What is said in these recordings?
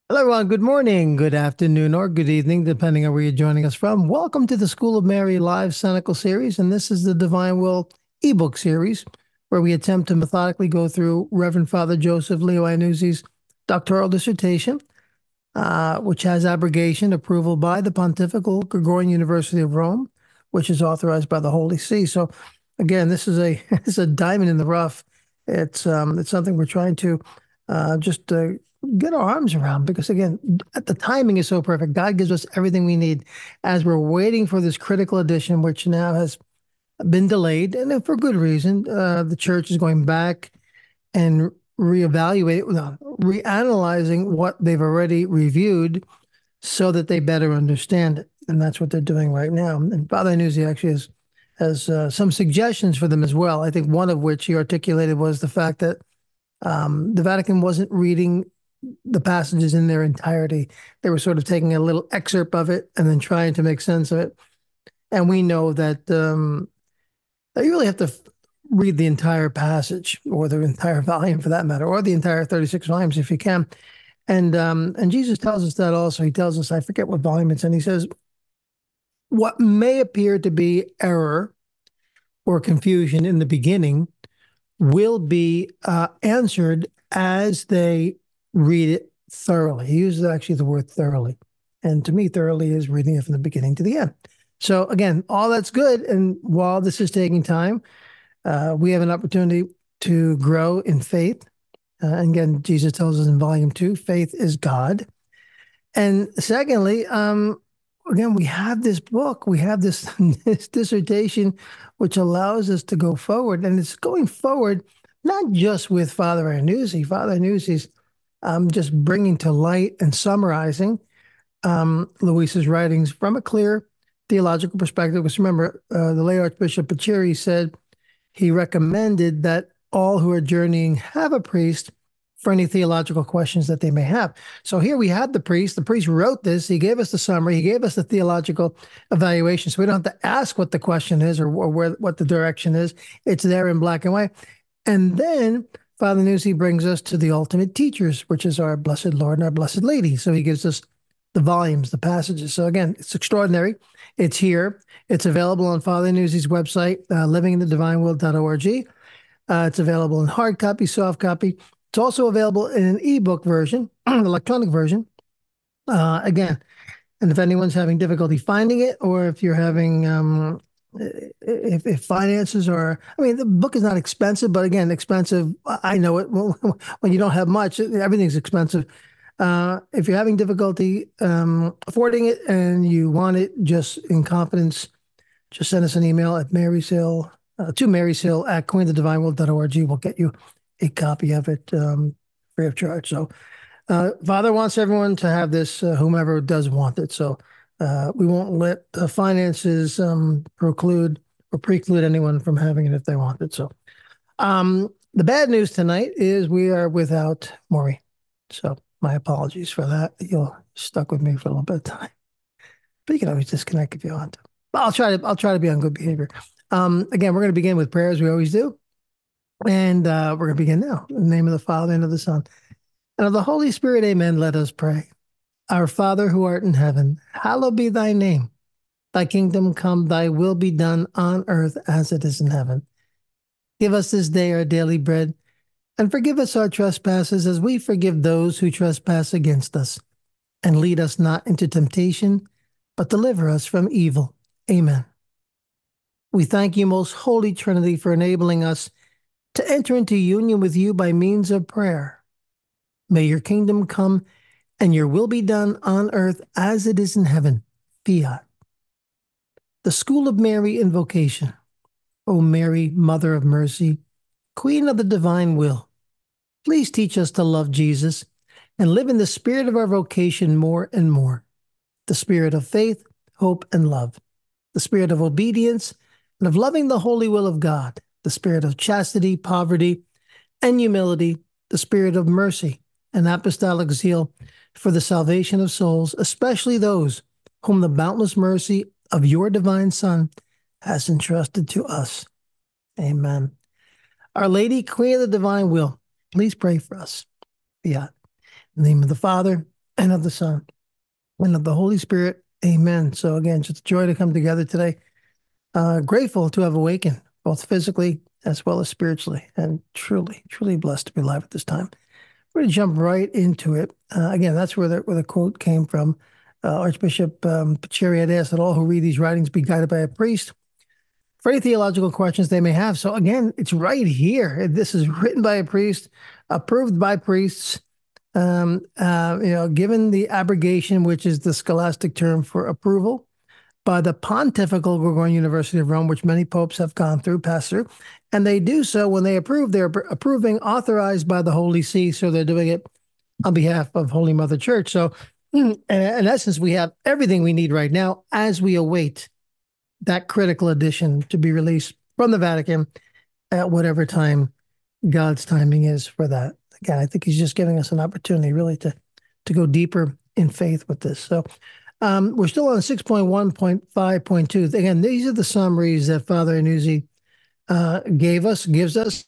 Hello, everyone. Good morning, good afternoon, or good evening, depending on where you're joining us from. Welcome to the School of Mary live Cynical series, and this is the Divine Will ebook series, where we attempt to methodically go through Reverend Father Joseph Leo Iannuzzi's doctoral dissertation, which has abrogation approval by the Pontifical Gregorian University of Rome, which is authorized by the Holy See. So, again, this is a it's a diamond in the rough. It's something we're trying to just get our arms around because again, the timing is so perfect. God gives us everything we need as we're waiting for this critical edition, which now has been delayed, and for good reason. The church is going back and reanalyzing what they've already reviewed so that they better understand it. And that's what they're doing right now. And Father Nuzzi actually has some suggestions for them as well. I think one of which he articulated was the fact that the Vatican wasn't reading the passages in their entirety. They were sort of taking a little excerpt of it and then trying to make sense of it. And we know that you really have to read the entire passage or the entire volume for that matter, or the entire 36 volumes if you can. And Jesus tells us that also. He tells us, I forget what volume it's in. He says, what may appear to be error or confusion in the beginning will be answered as they read it thoroughly. He uses actually the word thoroughly. And to me, thoroughly is reading it from the beginning to the end. So again, all that's good. And while this is taking time, we have an opportunity to grow in faith. And again, Jesus tells us in volume 2, faith is God. And secondly, again, we have this book, we have this, this dissertation, which allows us to go forward. And it's going forward not just with Father Iannuzzi. Father Iannuzzi's just bringing to light and summarizing Luis's writings from a clear theological perspective. Because remember, the late Archbishop Pachiri said he recommended that all who are journeying have a priest for any theological questions that they may have. So here we have the priest. The priest wrote this. He gave us the summary. He gave us the theological evaluation. So we don't have to ask what the question is or what the direction is. It's there in black and white. And then Father Nuzzi brings us to the ultimate teachers, which is our Blessed Lord and our Blessed Lady. So he gives us the volumes, the passages. So again, it's extraordinary. It's here. It's available on Father Nuzzi's website, livinginthedivinewill.org. It's available in hard copy, soft copy. It's also available in an ebook version, an electronic version. Again, and if anyone's having difficulty finding it, or if you're having, if finances are, I mean, the book is not expensive, but again, expensive. I know it when you don't have much, everything's expensive. If you're having difficulty affording it and you want it just in confidence, just send us an email at Mary's Hill, to Mary's Hill at queenofthedivineworld.org. We'll get you a copy of it free of charge. So Father wants everyone to have this, whomever does want it. So we won't let finances preclude anyone from having it if they want it. So the bad news tonight is we are without Maury. So my apologies for that. You're stuck with me for a little bit of time, but you can always disconnect if you want to. But I'll try to be on good behavior. Again, we're going to begin with prayers. We always do. And we're going to begin now. In the name of the Father, and of the Son, and of the Holy Spirit, amen. Let us pray. Our Father who art in heaven, hallowed be thy name. Thy kingdom come, thy will be done on earth as it is in heaven. Give us this day our daily bread, and forgive us our trespasses as we forgive those who trespass against us. And lead us not into temptation, but deliver us from evil. Amen. We thank you, most holy Trinity, for enabling us to enter into union with you by means of prayer. May your kingdom come and your will be done on earth as it is in heaven. Fiat. The School of Mary Invocation. O Mary, Mother of Mercy, Queen of the Divine Will, please teach us to love Jesus and live in the spirit of our vocation more and more. The spirit of faith, hope, and love. The spirit of obedience and of loving the holy will of God. The spirit of chastity, poverty, and humility. The spirit of mercy and apostolic zeal for the salvation of souls, especially those whom the boundless mercy of your divine Son has entrusted to us. Amen. Our Lady, Queen of the Divine Will, please pray for us. Fiat. In the name of the Father, and of the Son, and of the Holy Spirit. Amen. So again, just a joy to come together today. Grateful to have awakened, both physically as well as spiritually, and truly, truly blessed to be alive at this time. We're going to jump right into it. Again, that's where the quote came from. Archbishop Pacheri had asked that all who read these writings be guided by a priest for any theological questions they may have. So again, it's right here. This is written by a priest, approved by priests, given the abrogation, which is the scholastic term for approval, by the Pontifical Gregorian University of Rome, which many popes have gone through, passed through. And they do so when they approve, they're approving authorized by the Holy See. So they're doing it on behalf of Holy Mother Church. So in essence, we have everything we need right now as we await that critical edition to be released from the Vatican at whatever time God's timing is for that. Again, I think he's just giving us an opportunity really to go deeper in faith with this. So we're still on 6.1.5.2. Again, these are the summaries that Father Nuzzi gives us.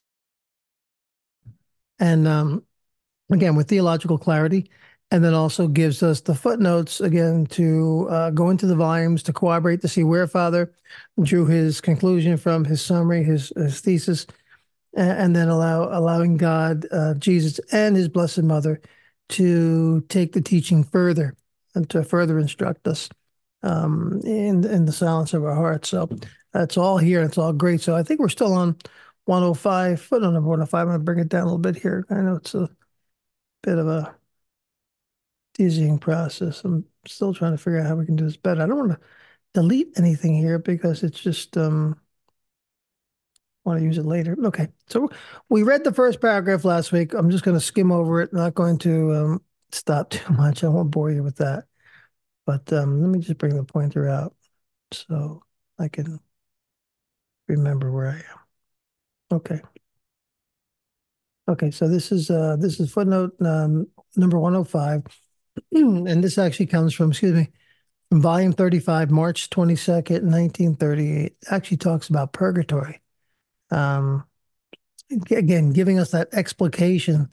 And again, with theological clarity, and then also gives us the footnotes, again, to go into the volumes, to corroborate, to see where Father drew his conclusion from, his summary, his thesis, and then allowing God, Jesus, and his Blessed Mother to take the teaching further and to further instruct us in the silence of our hearts. So that's all here. It's all great. So I think we're still on 105, footnote number 105. I'm going to bring it down a little bit here. I know it's a bit of a dizzying process. I'm still trying to figure out how we can do this better. I don't want to delete anything here because it's just want to use it later. Okay, so we read the first paragraph last week. I'm just going to skim over it. Not going to stop too much. I won't bore you with that. But let me just bring the pointer out so I can remember where I am. Okay. Okay, so this is footnote number 105. And this actually comes from, excuse me, from volume 35, March 22nd, 1938. Actually talks about purgatory. Again, giving us that explication,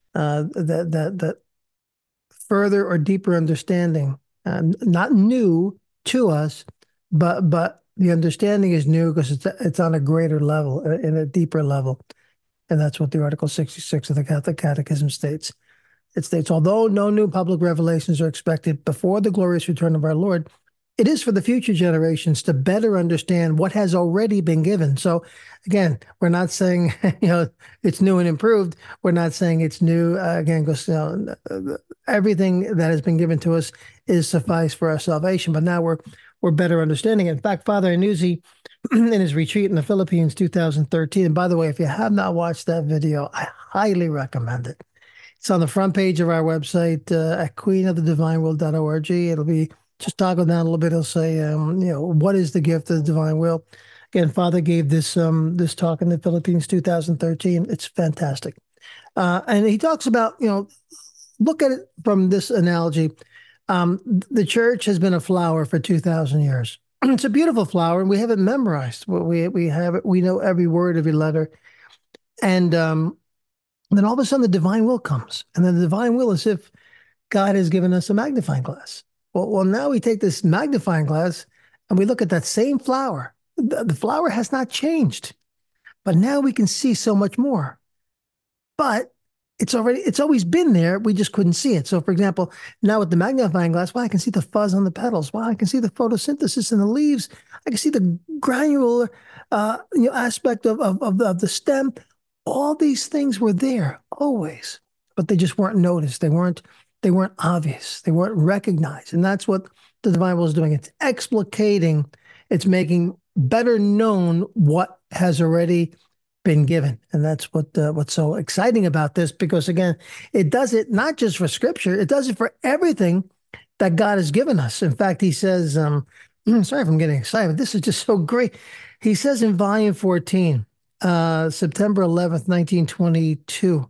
that further or deeper understanding, not new to us, but the understanding is new because it's on a greater level, in a deeper level, and that's what the Article 66 of the Catholic Catechism states. It states, although no new public revelations are expected before the glorious return of our Lord, it is for the future generations to better understand what has already been given. So again, we're not saying, it's new and improved. We're not saying it's new, again, because everything that has been given to us is suffice for our salvation. But now we're better understanding it. In fact, Father Nuzzi, in his retreat in the Philippines, 2013, and by the way, if you have not watched that video, I highly recommend it. It's on the front page of our website at queenofthedivinewill.org. It'll be just toggle down a little bit. It'll say, what is the gift of the divine will? Again, Father gave this talk in the Philippines, 2013. It's fantastic. And he talks about, look at it from this analogy. The church has been a flower for 2,000 years. It's a beautiful flower, and we have it memorized. We have it. We know every word, every letter. And then all of a sudden, the divine will comes. And then the divine will is if God has given us a magnifying glass. Well, now we take this magnifying glass and we look at that same flower. The flower has not changed, but now we can see so much more. But it's always been there. We just couldn't see it. So, for example, now with the magnifying glass, well, I can see the fuzz on the petals. Well, I can see the photosynthesis in the leaves. I can see the granular, aspect of the stem. All these things were there always, but they just weren't noticed. They weren't obvious. They weren't recognized. And that's what the divine will is doing. It's explicating, it's making better known what has already been given. And that's what's so exciting about this, because again, it does it not just for scripture, it does it for everything that God has given us. In fact, he says, sorry if I'm getting excited, but this is just so great. He says in volume 14, September 11th, 1922.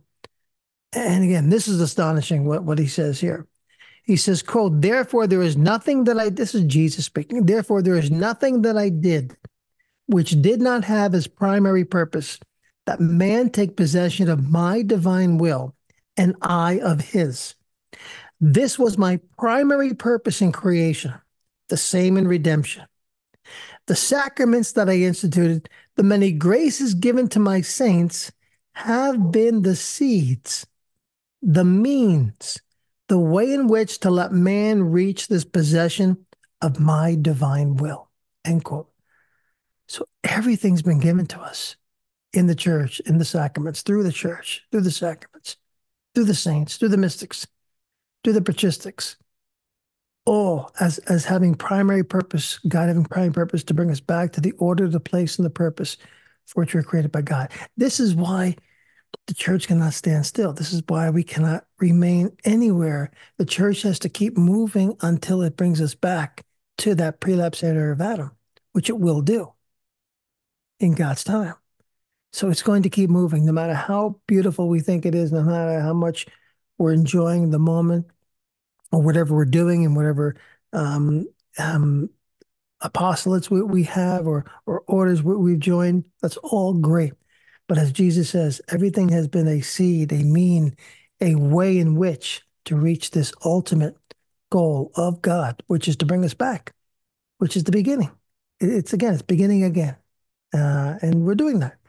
And again, this is astonishing what he says here. He says, quote, therefore, there is nothing that this is Jesus speaking. Therefore, there is nothing that I did which did not have as primary purpose that man take possession of my divine will and I of his. This was my primary purpose in creation, the same in redemption. The sacraments that I instituted, the many graces given to my saints, have been the seeds, the means, the way in which to let man reach this possession of my divine will. End quote. So everything's been given to us in the church, in the sacraments, through the church, through the sacraments, through the saints, through the mystics, through the patristics, all as having primary purpose, God having primary purpose to bring us back to the order, the place, and the purpose for which we were created by God. This is why the church cannot stand still. This is why we cannot remain anywhere. The church has to keep moving until it brings us back to that prelapse era of Adam, which it will do in God's time. So it's going to keep moving, no matter how beautiful we think it is, no matter how much we're enjoying the moment or whatever we're doing and whatever um, um, apostolates we have or orders we've joined. That's all great. But as Jesus says, everything has been a seed, a mean, a way in which to reach this ultimate goal of God, which is to bring us back, which is the beginning. It's beginning again, and we're doing that.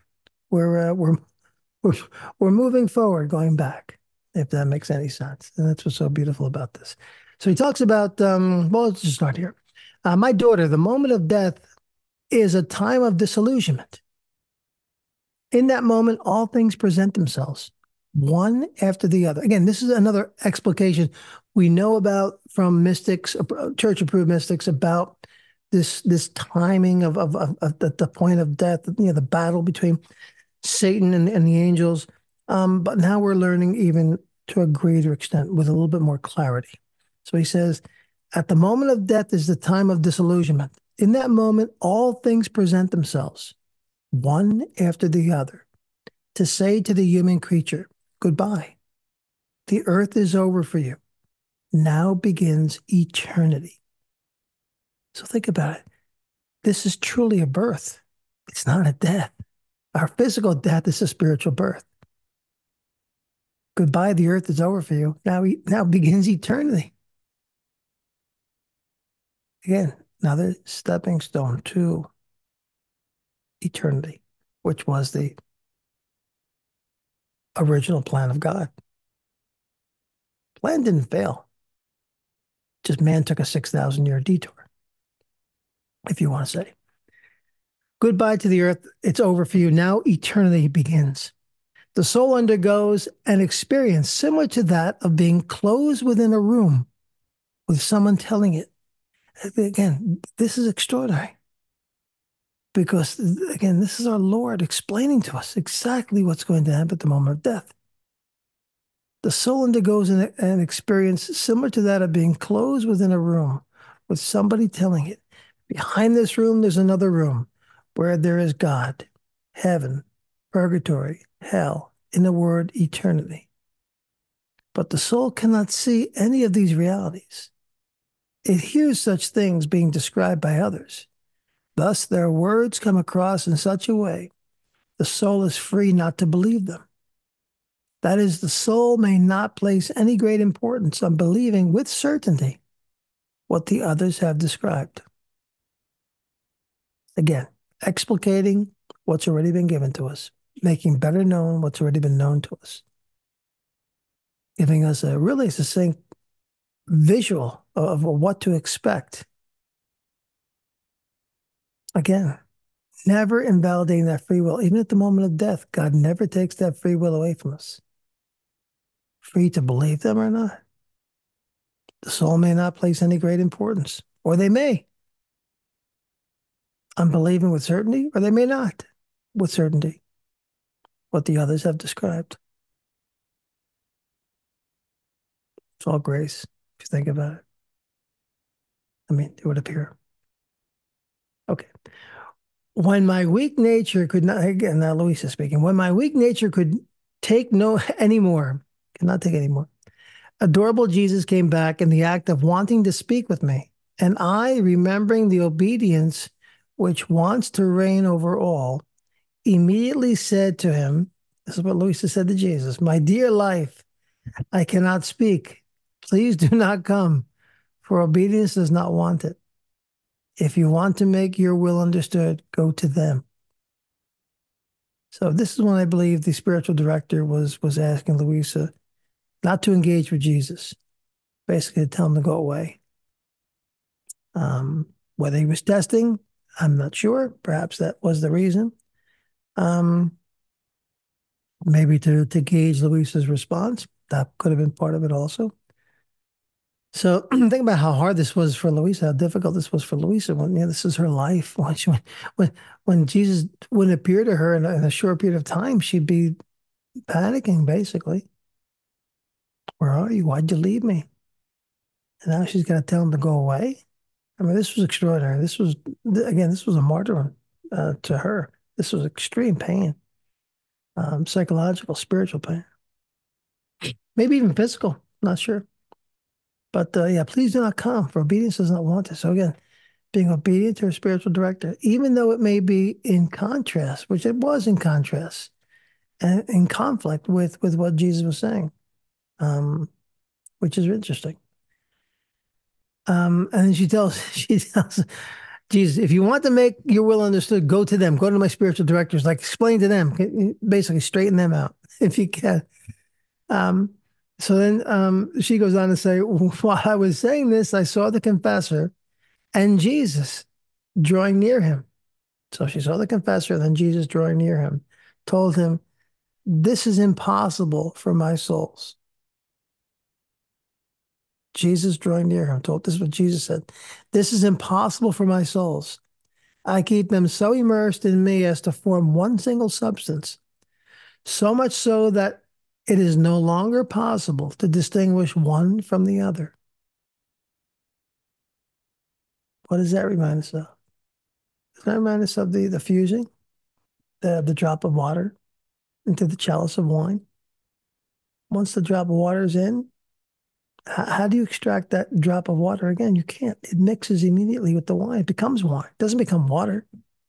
We're we're moving forward, going back, if that makes any sense. And that's what's so beautiful about this. So he talks about, well, let's just start here. My daughter, the moment of death is a time of disillusionment. In that moment, all things present themselves, one after the other. Again, this is another explication we know about from mystics, church-approved mystics, about this timing of the point of death, the battle between Satan and the angels. But now we're learning even to a greater extent with a little bit more clarity. So he says, at the moment of death is the time of disillusionment. In that moment, all things present themselves, one after the other, to say to the human creature, goodbye. The earth is over for you. Now begins eternity. So think about it. This is truly a birth. It's not a death. Our physical death is a spiritual birth. Goodbye, the earth is over for you. Now begins eternity. Again, another stepping stone to eternity, which was the original plan of God. Plan didn't fail. Just man took a 6,000-year detour, if you want to say. Goodbye to the earth. It's over for you. Now eternity begins. The soul undergoes an experience similar to that of being closed within a room with someone telling it. Again, this is extraordinary because, again, this is our Lord explaining to us exactly what's going to happen at the moment of death. The soul undergoes an experience similar to that of being closed within a room with somebody telling it. Behind this room, there's another room where there is God, heaven, purgatory, hell, in the word eternity. But the soul cannot see any of these realities. It hears such things being described by others. Thus, their words come across in such a way, the soul is free not to believe them. That is, the soul may not place any great importance on believing with certainty what the others have described. Again, explicating what's already been given to us, making better known what's already been known to us, giving us a really succinct visual of what to expect. Again, never invalidating that free will. Even at the moment of death, God never takes that free will away from us. Free to believe them or not. The soul may not place any great importance, or they may. On believing with certainty, or they may not with certainty what the others have described. It's all grace, if you think about it. I mean, it would appear. Okay. When my weak nature could not, again, now Louisa speaking, when my weak nature could take no anymore, cannot take anymore, adorable Jesus came back in the act of wanting to speak with me. And I, remembering the obedience which wants to reign over all, immediately said to him, this is what Louisa said to Jesus, my dear life, I cannot speak. Please do not come, for obedience does not want it. If you want to make your will understood, go to them. So this is when I believe the spiritual director was asking Louisa not to engage with Jesus, basically to tell him to go away. Whether he was testing, I'm not sure. Perhaps that was the reason. Um, Maybe to gauge Louisa's response. That could have been part of it also. So think about how hard this was for Louisa, how difficult this was for Louisa. When this is her life. When when Jesus wouldn't appear to her in a short period of time, she'd be panicking basically. Where are you? Why'd you leave me? And now she's got to tell him to go away. I mean, this was extraordinary. This was again, this was a martyrdom to her. This was extreme pain, psychological, spiritual pain, maybe even physical. Not sure. But yeah, please do not come, for obedience does not want this. So again, being obedient to a spiritual director, even though it may be in contrast, which it was in contrast and in conflict with what Jesus was saying, um, which is interesting. And she tells Jesus, if you want to make your will understood, go to them, go to my spiritual directors, like explain to them, basically straighten them out if you can. Um, so then she goes on to say, while I was saying this, I saw the confessor and Jesus drawing near him. So she saw the confessor, then Jesus drawing near him, told him, this is impossible for my souls. Jesus drawing near him told, this is what Jesus said, this is impossible for my souls. I keep them so immersed in me as to form one single substance, so much so that it is no longer possible to distinguish one from the other. What does that remind us of? Does that remind us of the fusing, the drop of water into the chalice of wine? Once the drop of water is in, how do you extract that drop of water again? You can't. It mixes immediately with the wine. It becomes wine. It doesn't become water.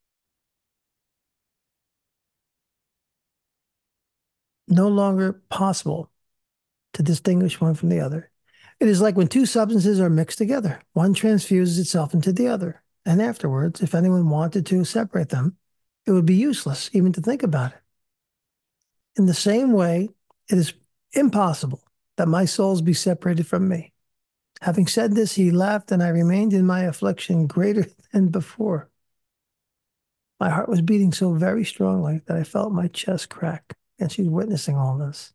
No longer possible to distinguish one from the other. It is like when two substances are mixed together, one transfuses itself into the other. And afterwards, if anyone wanted to separate them, it would be useless even to think about it. In the same way, it is impossible that my souls be separated from me. Having said this, he laughed, and I remained in my affliction greater than before. My heart was beating so very strongly that I felt my chest crack, and she's witnessing all this.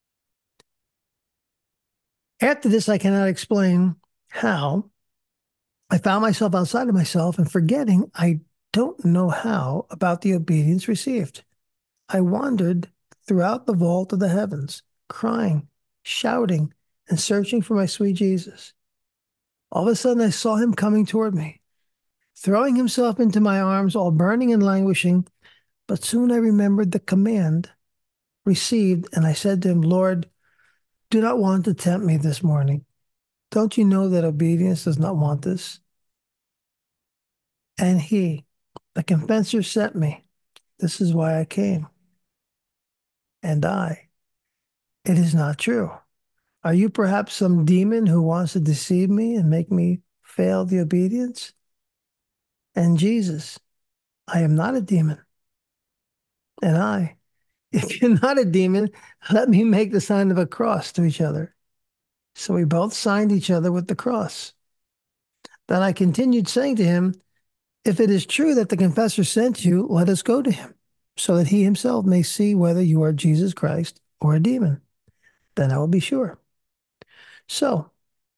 After this, I cannot explain how I found myself outside of myself and forgetting I don't know how about the obedience received. I wandered throughout the vault of the heavens, crying, shouting, and searching for my sweet Jesus. All of a sudden, I saw him coming toward me, throwing himself into my arms, all burning and languishing. But soon I remembered the command received, and I said to him, Lord, do not want to tempt me this morning. Don't you know that obedience does not want this? And he, the confessor, sent me. This is why I came. And it is not true. Are you perhaps some demon who wants to deceive me and make me fail the obedience? And Jesus, I am not a demon. And if you're not a demon, let me make the sign of a cross to each other. So we both signed each other with the cross. Then I continued saying to him, if it is true that the confessor sent you, let us go to him, so that he himself may see whether you are Jesus Christ or a demon. Then I will be sure. So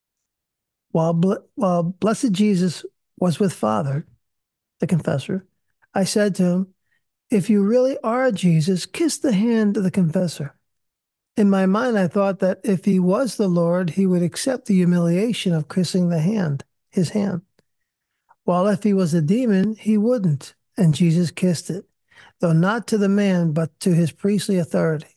while blessed Jesus was with Father, the confessor, I said to him, if you really are Jesus, kiss the hand of the confessor. In my mind, I thought that if he was the Lord, he would accept the humiliation of kissing his hand. While if he was a demon, he wouldn't. And Jesus kissed it, though not to the man, but to his priestly authority.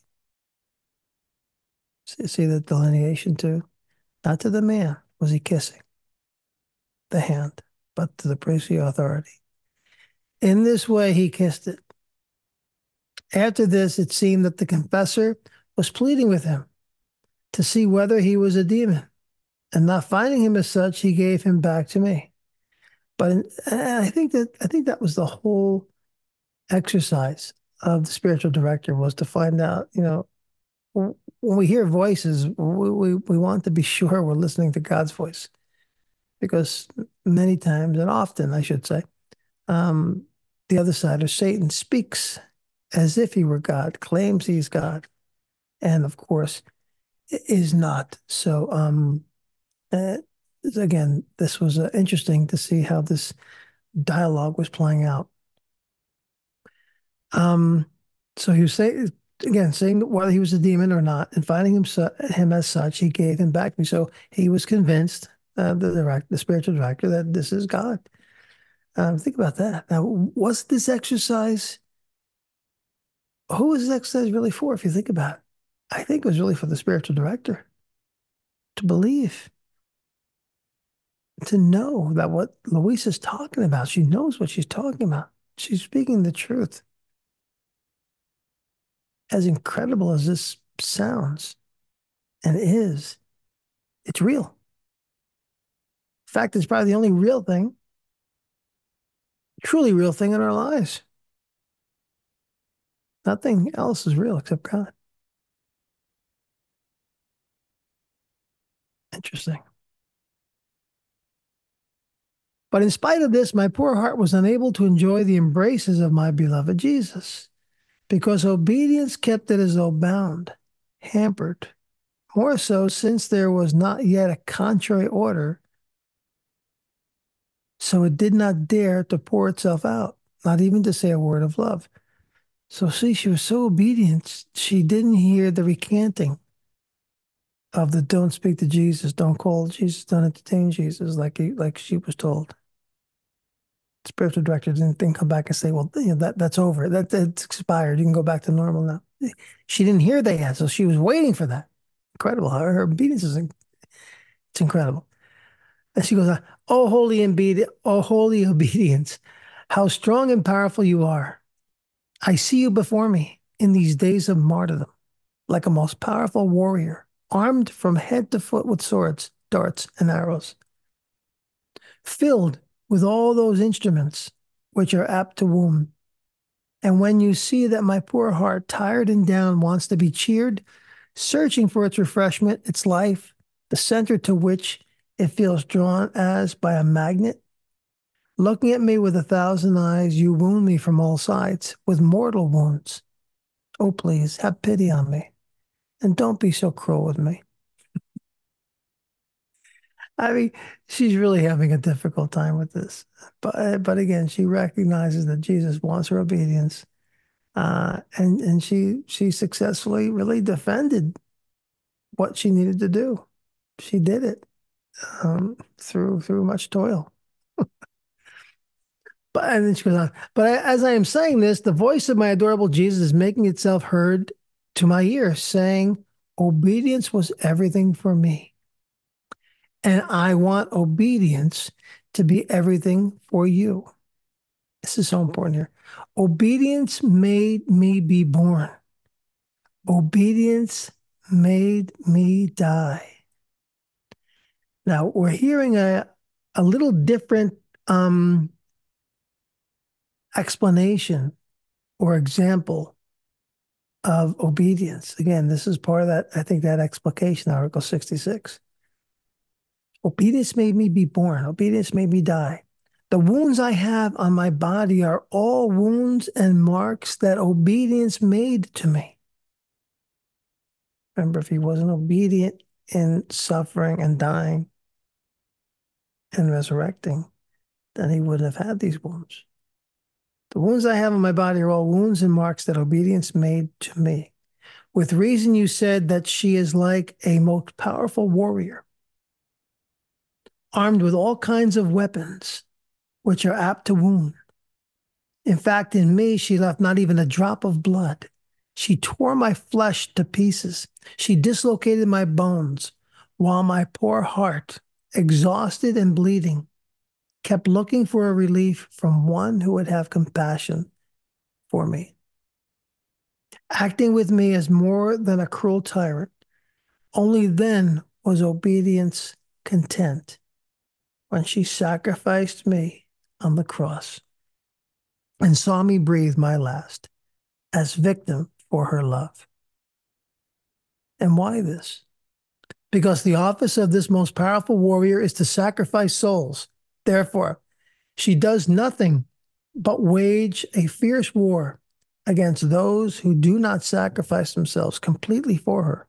See the delineation too? Not to the man was he kissing the hand, but to the priestly authority. In this way, he kissed it. After this, it seemed that the confessor was pleading with him to see whether he was a demon. and not finding him as such, he gave him back to me. But I think that was the whole exercise of the spiritual director, was to find out, when we hear voices, we want to be sure we're listening to God's voice, because many times, and often, I should say, um, the other side, or Satan, speaks as if he were God, claims he's God, and of course is not. So, uh, again, this was interesting to see how this dialogue was playing out. Um, so he was saying, again, saying whether he was a demon or not, and finding him as such, he gave him back to me. So he was convinced, the spiritual director, that this is God. Think about that. Now, was this exercise? Who was this exercise really for? If you think about it, I think it was really for the spiritual director to believe, to know that what Louise is talking about, she knows what she's talking about. She's speaking the truth. As incredible as this sounds and is, it's real. In fact, it's probably the only real thing, truly real thing in our lives. Nothing else is real except God. Interesting. But in spite of this, my poor heart was unable to enjoy the embraces of my beloved Jesus, because obedience kept it as though bound, hampered. More so, since there was not yet a contrary order, so it did not dare to pour itself out, not even to say a word of love. So, see, she was so obedient, she didn't hear the recanting of the "don't speak to Jesus, don't call Jesus, don't entertain Jesus," like she was told. Spiritual director didn't come back and say, "Well, that's over. That's expired. You can go back to normal now." She didn't hear that yet, so she was waiting for that. Incredible. Her obedience is it's incredible. And she goes on, oh holy obedience, how strong and powerful you are. I see you before me in these days of martyrdom, like a most powerful warrior, armed from head to foot with swords, darts, and arrows, filled with all those instruments which are apt to wound. And when you see that my poor heart, tired and down, wants to be cheered, searching for its refreshment, its life, the center to which it feels drawn as by a magnet, looking at me with 1,000 eyes, you wound me from all sides with mortal wounds. Oh, please, have pity on me, and don't be so cruel with me. I mean, she's really having a difficult time with this. But again, she recognizes that Jesus wants her obedience. And she successfully really defended what she needed to do. She did it, through much toil. But and then she goes on. But as I am saying this, the voice of my adorable Jesus is making itself heard to my ears, saying, "Obedience was everything for me, and I want obedience to be everything for you." This is so important here. Obedience made me be born. Obedience made me die. Now we're hearing a little different explanation or example of obedience. Again, this is part of that, I think, that explication, Article 66. Obedience made me be born. Obedience made me die. The wounds I have on my body are all wounds and marks that obedience made to me. Remember, if he wasn't obedient in suffering and dying and resurrecting, then he wouldn't have had these wounds. The wounds I have on my body are all wounds and marks that obedience made to me. With reason, you said that she is like a most powerful warrior, armed with all kinds of weapons, which are apt to wound. In fact, in me, she left not even a drop of blood. She tore my flesh to pieces. She dislocated my bones, while my poor heart, exhausted and bleeding, kept looking for a relief from one who would have compassion for me. Acting with me as more than a cruel tyrant, only then was obedience content when she sacrificed me on the cross and saw me breathe my last as victim for her love. And why this? Because the office of this most powerful warrior is to sacrifice souls. Therefore, she does nothing but wage a fierce war against those who do not sacrifice themselves completely for her.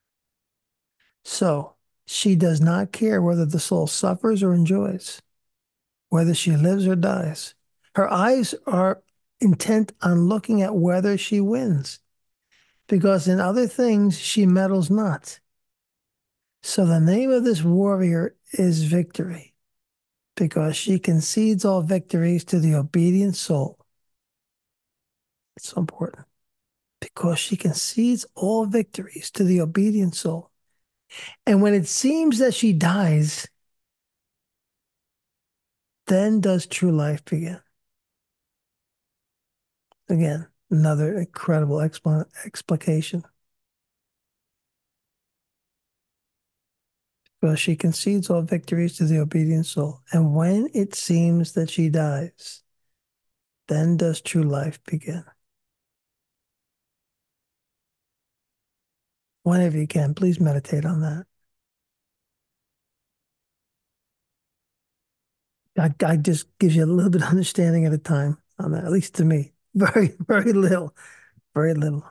So she does not care whether the soul suffers or enjoys, whether she lives or dies. Her eyes are intent on looking at whether she wins, because in other things she meddles not. So the name of this warrior is victory, because she concedes all victories to the obedient soul. It's so important. Because she concedes all victories to the obedient soul. And when it seems that she dies, then does true life begin. Again, another incredible explication. Because she concedes all victories to the obedient soul. And when it seems that she dies, then does true life begin. Whenever you can, please meditate on that. I just gives you a little bit of understanding at a time on that, at least to me. Very, very little, very little.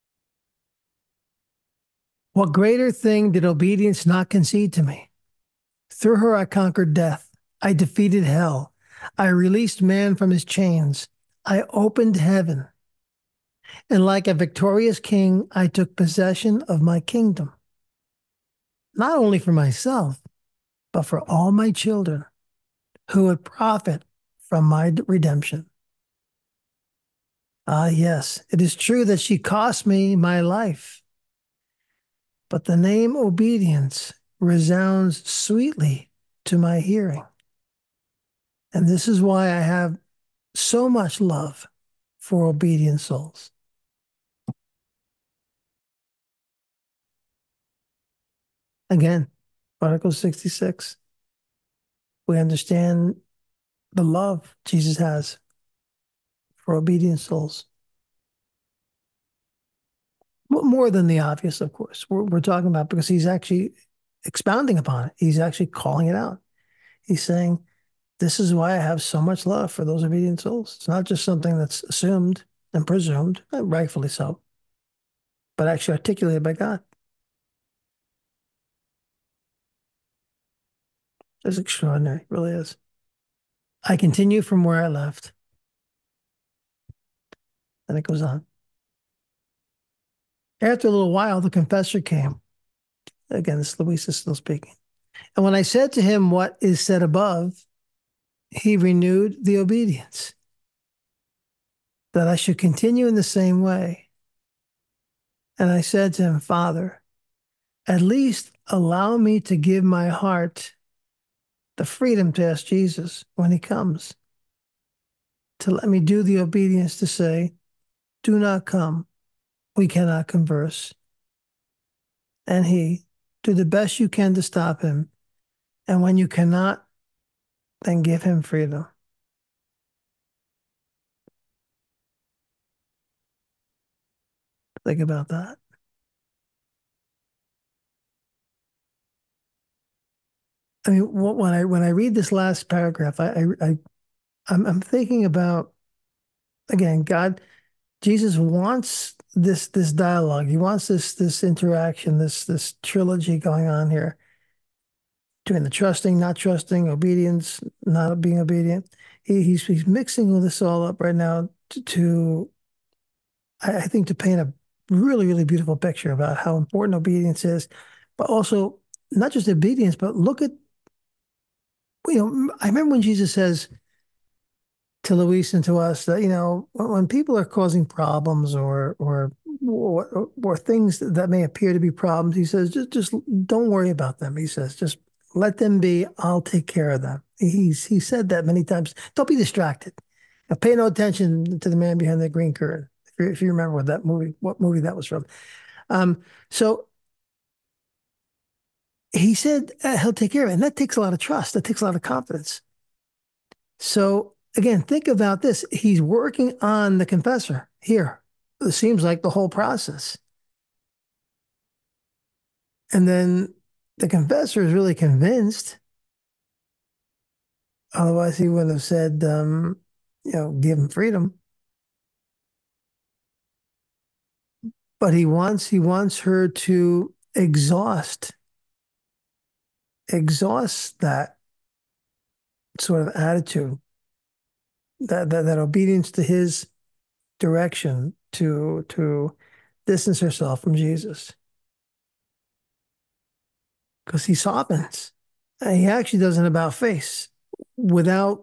What greater thing did obedience not concede to me? Through her I conquered death. I defeated hell. I released man from his chains. I opened heaven. And like a victorious king, I took possession of my kingdom, not only for myself, but for all my children who would profit from my redemption. Ah, yes, it is true that she cost me my life, but the name obedience resounds sweetly to my hearing. And this is why I have so much love for obedient souls. Again, Article 66, we understand the love Jesus has for obedient souls. More than the obvious, of course, we're talking about because he's actually expounding upon it. He's actually calling it out. He's saying, this is why I have so much love for those obedient souls. It's not just something that's assumed and presumed, and rightfully so, but actually articulated by God. It's extraordinary, it really is. I continue from where I left. And it goes on. After a little while, the confessor came. Again, this Luis is still speaking. And when I said to him what is said above, he renewed the obedience that I should continue in the same way. And I said to him, Father, at least allow me to give my heart the freedom to ask Jesus when he comes, to let me do the obedience to say, do not come, we cannot converse. And he, do the best you can to stop him. And when you cannot, then give him freedom. Think about that. I mean, when I read this last paragraph, I'm thinking about, again, God, Jesus wants this dialogue. He wants this interaction, this trilogy going on here between the trusting, not trusting, obedience, not being obedient. He's mixing all this all up right now to I think to paint a really, really beautiful picture about how important obedience is, but also not just obedience, but look at, I remember when Jesus says to Luis and to us that, when people are causing problems or things that may appear to be problems, he says, just don't worry about them. He says, just let them be. I'll take care of them. He said that many times. Don't be distracted. Now, pay no attention to the man behind the green curtain. If you remember what movie that was from. So he said he'll take care of it. And that takes a lot of trust. That takes a lot of confidence. So again, think about this. He's working on the confessor here. It seems like the whole process. And then the confessor is really convinced. Otherwise, he wouldn't have said, give him freedom. But he wants her to exhaust that sort of attitude, that obedience to his direction, to distance herself from Jesus, because he softens. And he actually does an about face without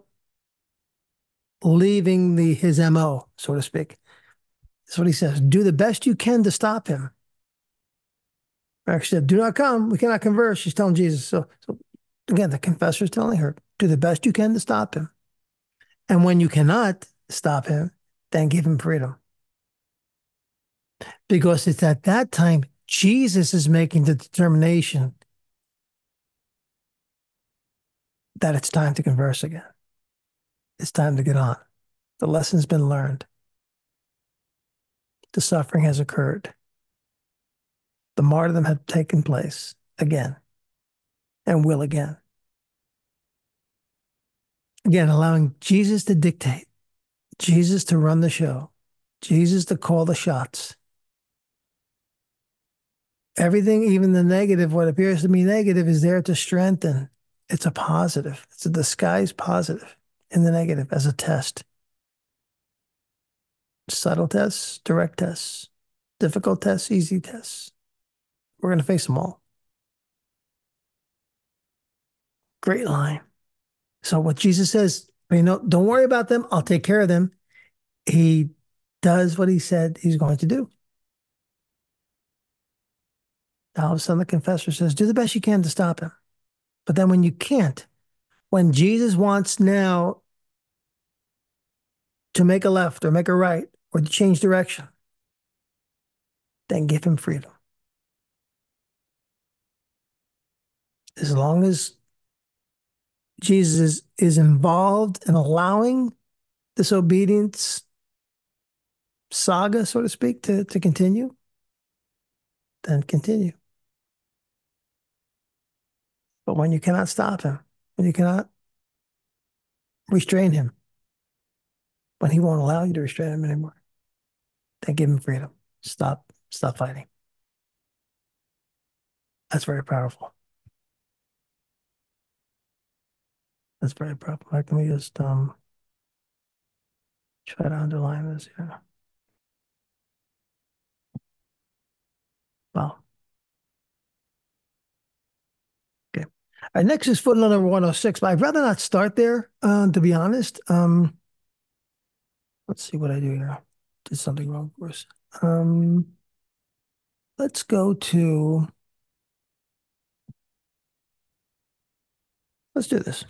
leaving his MO, so to speak. That's what he says. Do the best you can to stop him. Actually said, do not come. We cannot converse. She's telling Jesus. So again, the confessor is telling her, do the best you can to stop him. And when you cannot stop him, then give him freedom. Because it's at that time Jesus is making the determination that it's time to converse again. It's time to get on. The lesson's been learned. The suffering has occurred. The martyrdom has taken place again and will again. Again, allowing Jesus to dictate, Jesus to run the show, Jesus to call the shots. Everything, even the negative, what appears to be negative, is there to strengthen. It's a positive. It's a disguised positive in the negative as a test. Subtle tests, direct tests, difficult tests, easy tests. We're going to face them all. Great line. So what Jesus says, don't worry about them. I'll take care of them. He does what he said he's going to do. All of a sudden, the confessor says, do the best you can to stop him. But then when you can't, when Jesus wants now to make a left or make a right or to change direction, then give him freedom. As long as Jesus is involved in allowing this obedience saga, so to speak, to continue, then continue. But when you cannot stop him, when you cannot restrain him, when he won't allow you to restrain him anymore, then give him freedom. Stop fighting. That's very powerful. That's very powerful. Let me just try to underline this here. Wow. Okay. All right, next is footnote number 106, but I'd rather not start there, to be honest. Let's see what I do here. Did something wrong, of course. Let's go to, let's do this.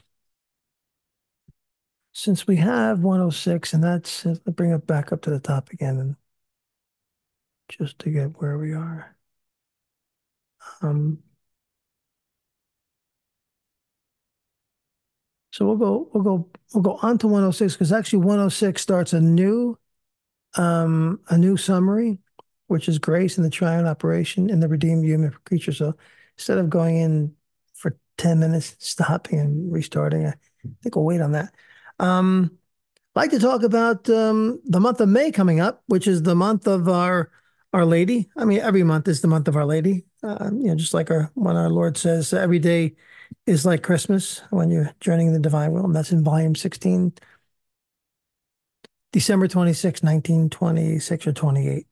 Since we have 106, and let's bring it back up to the top again, and just to get where we are. So we'll go on to 106, because actually 106 starts a new summary, which is grace and the triune operation in the redeemed human creature. So instead of going in for 10 minutes, stopping and restarting, I think we'll wait on that. I'd like to talk about the month of May coming up, which is the month of Our Lady. I mean, every month is the month of Our Lady. Just like when our Lord says, every day is like Christmas when you're journeying in the divine will. And that's in volume 16, December 26, 1926 or 28.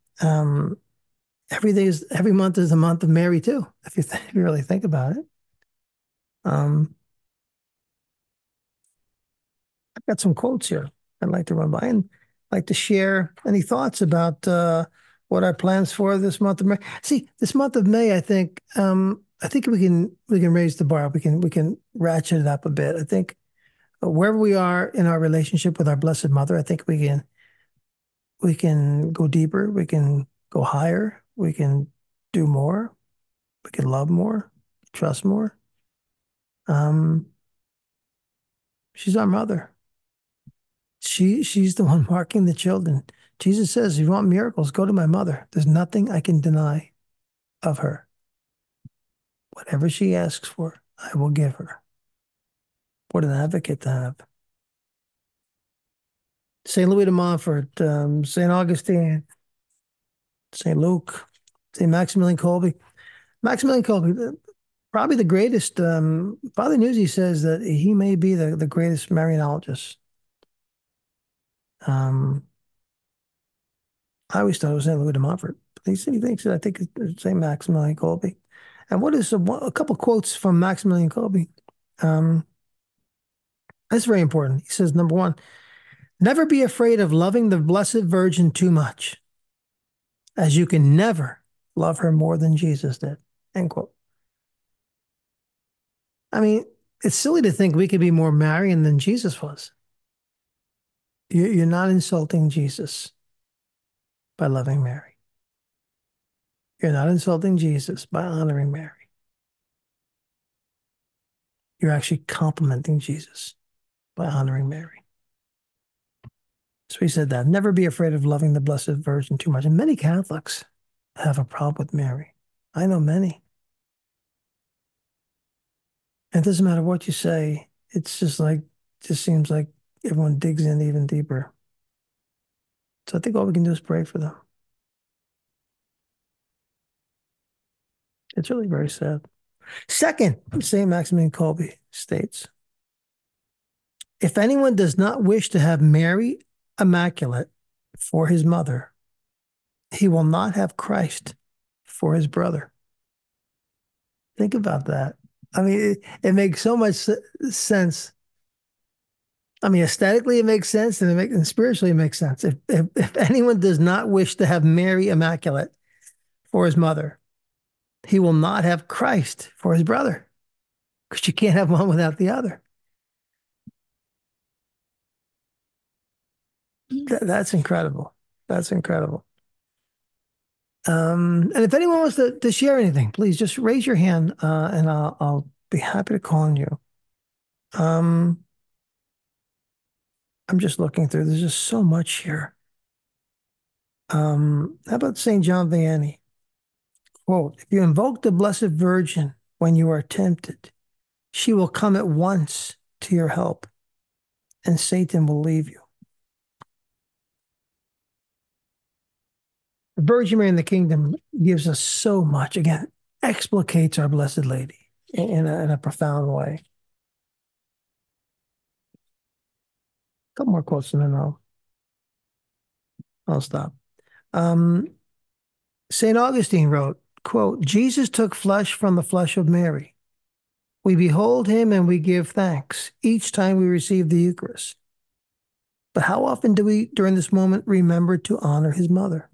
Every month is the month of Mary too, if you really think about it. I've got some quotes here I'd like to run by, and I'd like to share any thoughts about what our plans for this month of May. See, this month of May, I think we can raise the bar. We can ratchet it up a bit. I think wherever we are in our relationship with our Blessed Mother, I think we can go deeper. We can go higher. We can do more. We can love more, trust more. Um, she's our mother. She's the one marking the children. Jesus says, if you want miracles, go to my mother. There's nothing I can deny of her. Whatever she asks for, I will give her. What an advocate to have. St. Louis de Montfort, St. Augustine, St. Luke, St. Maximilian Kolbe. Maximilian Kolbe, probably the greatest. Father Nuzzi says that he may be the greatest Marianologist. Um, I always thought it was St. Louis de Montfort. He thinks that I think it's St. Maximilian Kolbe. And what is a couple quotes from Maximilian Kolbe? Um, that's very important. He says, number one, never be afraid of loving the Blessed Virgin too much, as you can never love her more than Jesus did. End quote. I mean, it's silly to think we could be more Marian than Jesus was. You're not insulting Jesus by loving Mary. You're not insulting Jesus by honoring Mary. You're actually complimenting Jesus by honoring Mary. So he said that. Never be afraid of loving the Blessed Virgin too much. And many Catholics have a problem with Mary. I know many. And it doesn't matter what you say. It's just seems like everyone digs in even deeper. So I think all we can do is pray for them. It's really very sad. Second, St. Maximilian Kolbe states, if anyone does not wish to have Mary Immaculate for his mother, he will not have Christ for his brother. Think about that. I mean, it makes so much sense. I mean, aesthetically, it makes sense, and spiritually, it makes sense. If anyone does not wish to have Mary Immaculate for his mother, he will not have Christ for his brother, because you can't have one without the other. That's incredible. That's incredible. And if anyone wants to share anything, please just raise your hand, and I'll be happy to call on you. Um, I'm just looking through. There's just so much here. How about St. John Vianney? Quote, if you invoke the Blessed Virgin when you are tempted, she will come at once to your help, and Satan will leave you. The Virgin Mary in the Kingdom gives us so much. Again, explicates our Blessed Lady in a profound way. A couple more quotes and then I'll stop. St. Augustine wrote, quote, Jesus took flesh from the flesh of Mary. We behold him and we give thanks each time we receive the Eucharist. But how often do we, during this moment, remember to honor his mother?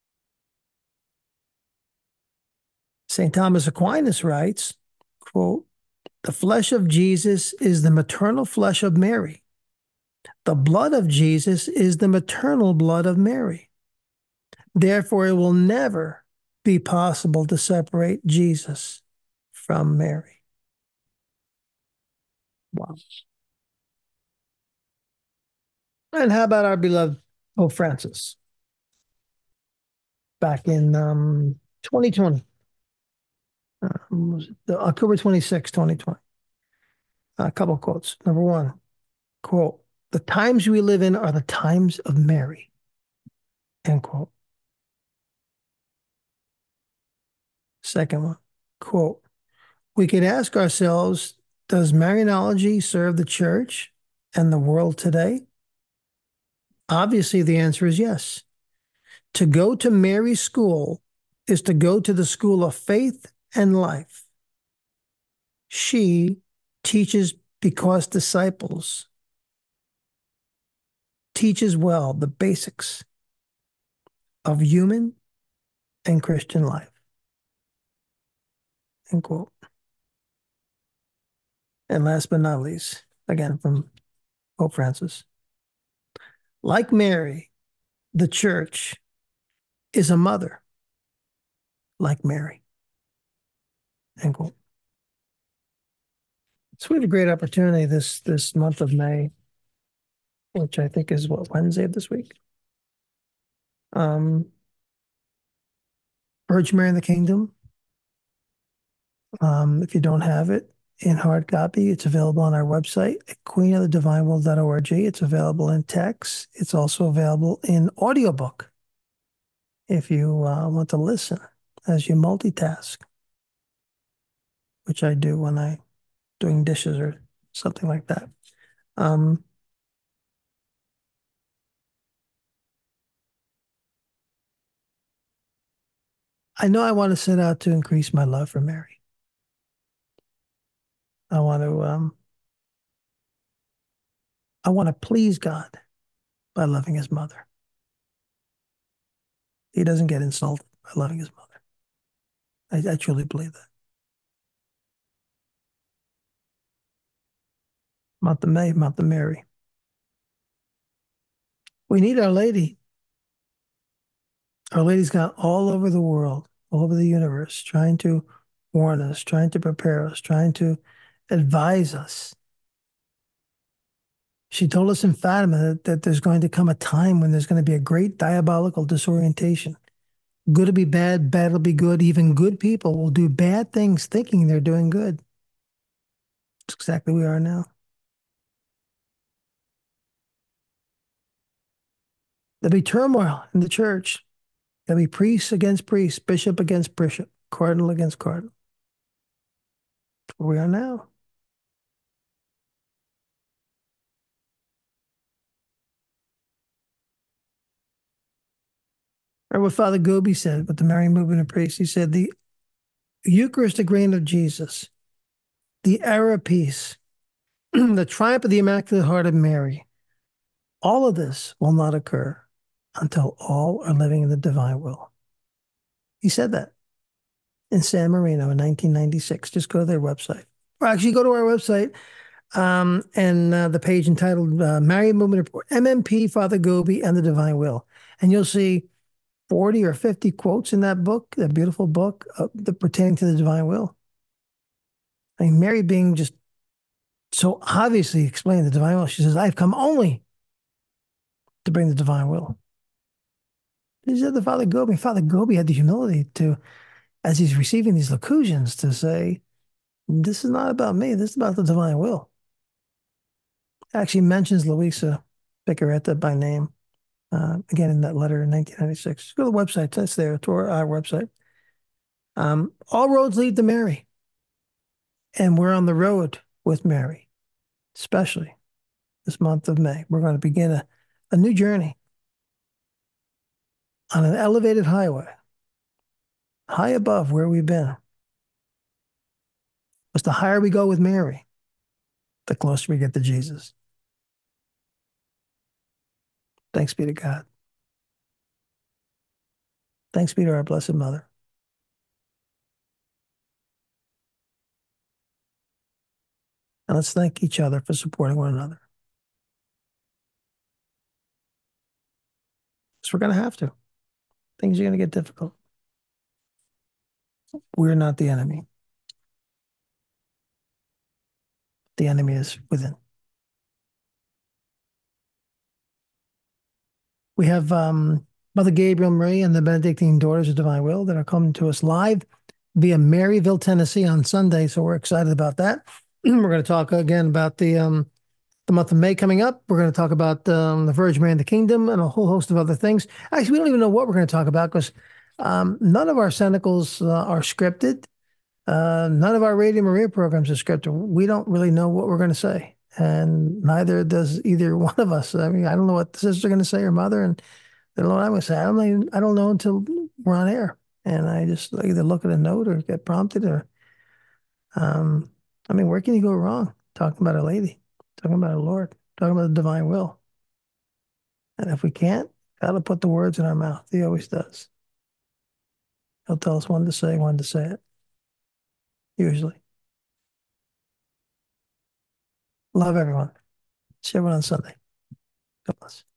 St. Thomas Aquinas writes, quote, the flesh of Jesus is the maternal flesh of Mary. The blood of Jesus is the maternal blood of Mary. Therefore, it will never be possible to separate Jesus from Mary. Wow. And how about our beloved Pope Francis? Back in 2020, was it October 26, 2020. A couple of quotes. Number one, quote, the times we live in are the times of Mary, end quote. Second one, quote, we could ask ourselves, does Marianology serve the church and the world today? Obviously, the answer is yes. To go to Mary's school is to go to the school of faith and life. She teaches because disciples teaches well the basics of human and Christian life. End quote. And last but not least, again from Pope Francis, like Mary, the church is a mother like Mary. End quote. So we have a great opportunity this month of May, which I think is what, Wednesday of this week. Um, Virgin Mary in the Kingdom. If you don't have it in hard copy, it's available on our website at queenofthedivineworld.org. It's available in text. It's also available in audiobook if you want to listen as you multitask, which I do when I doing dishes or something like that. Um, I know I want to set out to increase my love for Mary. I want to I want to please God by loving his mother. He doesn't get insulted by loving his mother. I truly believe that. Month of May, month of Mary. We need Our Lady. Our Lady's gone all over the world, all over the universe, trying to warn us, trying to prepare us, trying to advise us. She told us in Fatima that there's going to come a time when there's going to be a great diabolical disorientation. Good will be bad, bad will be good. Even good people will do bad things thinking they're doing good. It's exactly where we are now. There'll be turmoil in the church. There'll be priests against priests, bishop against bishop, cardinal against cardinal. That's where we are now. Or what Father Gobi said with the Marian movement of priests. He said the Eucharistic reign of Jesus, the era of peace, the triumph of the Immaculate Heart of Mary, all of this will not occur until all are living in the divine will. He said that in San Marino in 1996. Just go to their website. Or actually go to our website and the page entitled Marian Movement Report, MMP, Father Gobi, and the Divine Will. And you'll see 40 or 50 quotes in that book, that beautiful book pertaining to the divine will. I mean, Mary being just so obviously explaining the divine will. She says, I've come only to bring the divine will. She said to Father Gobi. Father Gobi had the humility to, as he's receiving these locutions, to say, this is not about me. This is about the divine will. Actually mentions Luisa Picaretta by name, again, in that letter in 1996. Go to the website. That's there, to our website. All roads lead to Mary. And we're on the road with Mary, especially this month of May. We're going to begin a new journey on an elevated highway, high above where we've been. Because the higher we go with Mary, the closer we get to Jesus. Thanks be to God. Thanks be to our Blessed Mother. And let's thank each other for supporting one another. Because we're going to have to. Things are going to get difficult. We're not the enemy. The enemy is within. We have Mother Gabriel Marie and the Benedictine Daughters of Divine Will that are coming to us live via Maryville, Tennessee on Sunday. So we're excited about that. We're going to talk again about the month of May coming up. We're going to talk about the Virgin Mary in the Kingdom and a whole host of other things. Actually, we don't even know what we're going to talk about because none of our Cenicals are scripted. None of our Radio Maria programs are scripted. We don't really know what we're going to say. And neither does either one of us. I mean, I don't know what the sisters are going to say or mother, and they don't know what I'm going to say. I don't know until we're on air. And I just either look at a note or get prompted or, um, I mean, where can you go wrong? Talking about Our Lady, talking about Our Lord, talking about the divine will. And if we can't, God will put the words in our mouth. He always does. He'll tell us when to say it, usually. Love everyone. See everyone on Sunday. God bless.